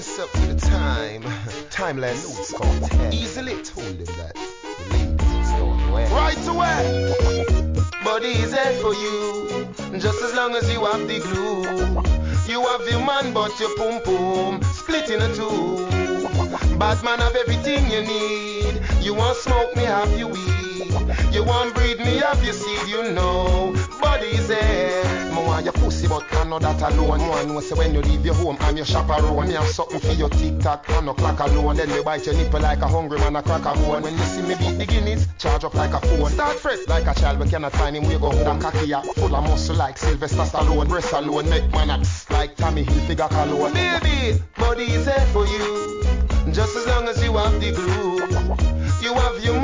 What's up to the time? Timeless. It's called easily. Told him that. Believe it's going well. Right away. Body is there for you. Just as long as you have the glue. You have your man, but your pum pum split in a two. Bad man have everything you need. You want smoke me, have your weed. You want breed me, have your seed. You know, body is there. More want your pussy, but can't know that alone. More know say when you leave your home, I'm your chaperone. Me have something for your tic-tac, and no clock alone. Then me bite your nipple like a hungry man, a crack a bone. When you see me beat the guineas, charge up like a phone. Start fresh like a child, we cannot find him. We go with a cocky up, full of muscle like Sylvester Stallone. Breast alone, make man up like Tommy Hilfiger cologne. Baby, body is there for you. Just as long as you have the glue. You have your